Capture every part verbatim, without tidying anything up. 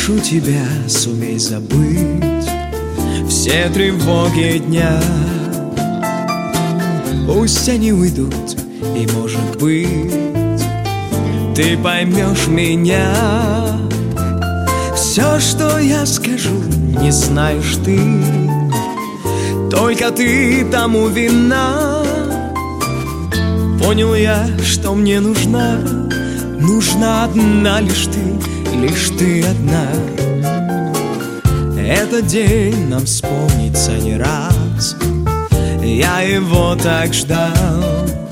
прошу тебя, сумей забыть все тревоги дня. Пусть они уйдут, и, может быть, ты поймешь меня. Все, что я скажу, не знаешь ты, только ты тому вина. Понял я, что мне нужна, нужна одна лишь ты, лишь ты одна. Этот день нам вспомнится не раз, я его так ждал.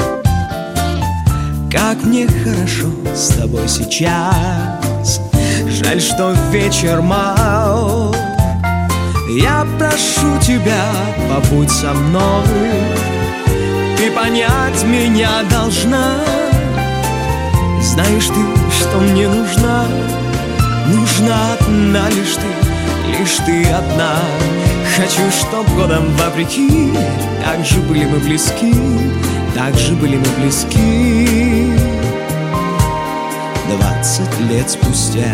Как мне хорошо с тобой сейчас, жаль, что вечер мал. Я прошу тебя, побудь со мной, ты понять меня должна. Знаешь ты, что мне нужна, нужна одна лишь ты, лишь ты одна. Хочу, чтоб годом вопреки так же были мы близки, так же были мы близки. Двадцать лет спустя.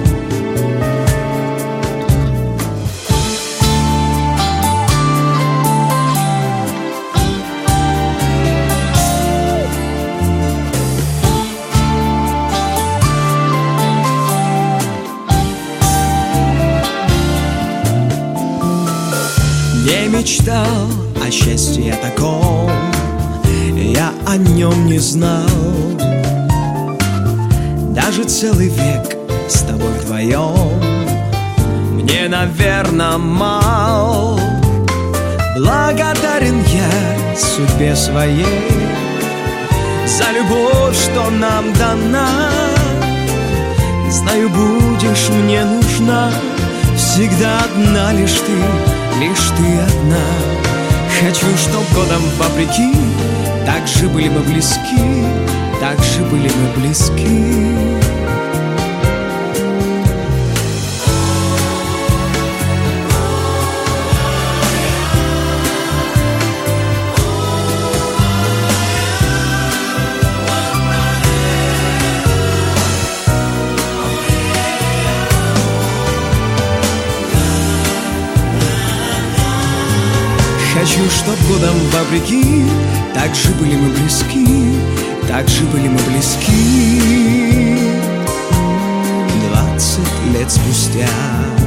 Не мечтал о счастье таком, я о нем не знал. Даже целый век с тобой вдвоем мне, наверно, мал. Благодарен я судьбе своей за любовь, что нам дана. Знаю, будешь мне нужна, всегда одна лишь ты, лишь ты одна. Хочу, чтоб годом вопреки так же были мы близки, так же были мы близки. Хочу, чтоб годом вопреки так же были мы близки, так же были мы близки. Двадцать лет спустя.